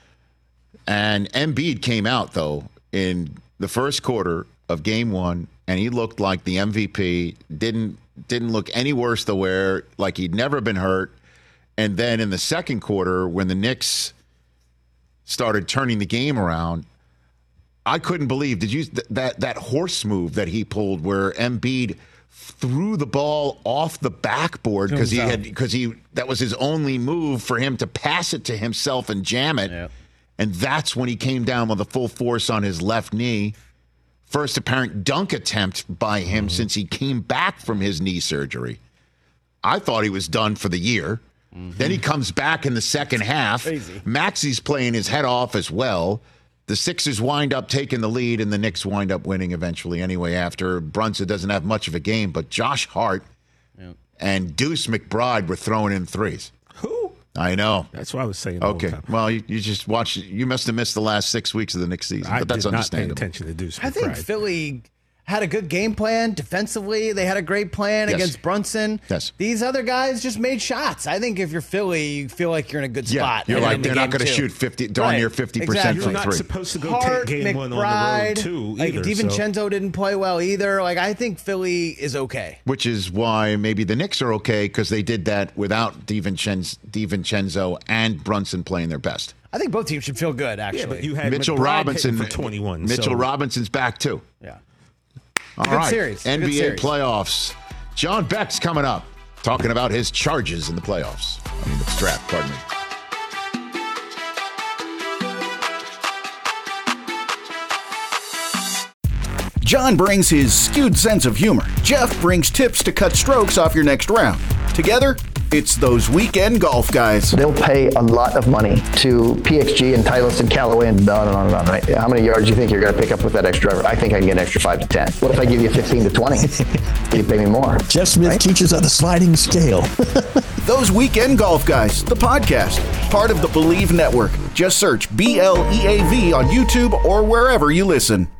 And Embiid came out, though, in the first quarter of game one, and he looked like the M V P, didn't didn't look any worse than where, like he'd never been hurt. And then in the second quarter, when the Knicks started turning the game around, I couldn't believe, did you th- that that horse move that he pulled where Embiid threw the ball off the backboard because he had because he that was his only move for him to pass it to himself and jam it. Yep. And that's when he came down with a full force on his left knee. First apparent dunk attempt by him mm-hmm. since he came back from his knee surgery. I thought he was done for the year. Mm-hmm. Then he comes back in the second half. Crazy. Maxey's playing his head off as well. The Sixers wind up taking the lead, and the Knicks wind up winning eventually anyway after Brunson doesn't have much of a game. But Josh Hart yep. and Deuce McBride were throwing in threes. Who? I know. That's what I was saying. Okay. Well, you, you just watched. You must have missed the last six weeks of the Knicks season, I but that's did not understandable. pay attention to Deuce McBride. I think Philly had a good game plan defensively. They had a great plan yes. against Brunson. Yes. These other guys just made shots. I think if you're Philly, you feel like you're in a good yeah, spot. You're like, the they're not going to shoot fifty, darn right. near fifty exactly. percent You're from not three. supposed to go Hart, take game McBride, one on the road too. Either, like DiVincenzo so. didn't play well either. Like I think Philly is okay. Which is why maybe the Knicks are okay because they did that without DiVincenzo, DiVincenzo and Brunson playing their best. I think both teams should feel good. Actually, yeah, but you had Mitchell McBride Robinson for twenty-one. Mitchell so. Robinson's back too. Yeah. All good right, series. N B A good series. playoffs. John Beck's coming up, talking about his charges in the playoffs. I mean, the draft, pardon me. John brings his skewed sense of humor. Jeff brings tips to cut strokes off your next round. Together, it's those weekend golf guys. They'll pay a lot of money to P X G and Titleist and Callaway and on and on and on, right? How many yards do you think you're going to pick up with that extra driver? I think I can get an extra five to ten. What if I give you fifteen to twenty? You pay me more. Jeff Smith right? teaches on the sliding scale. Those Weekend Golf Guys, the podcast, part of the Believe Network. Just search B L E A V on YouTube or wherever you listen.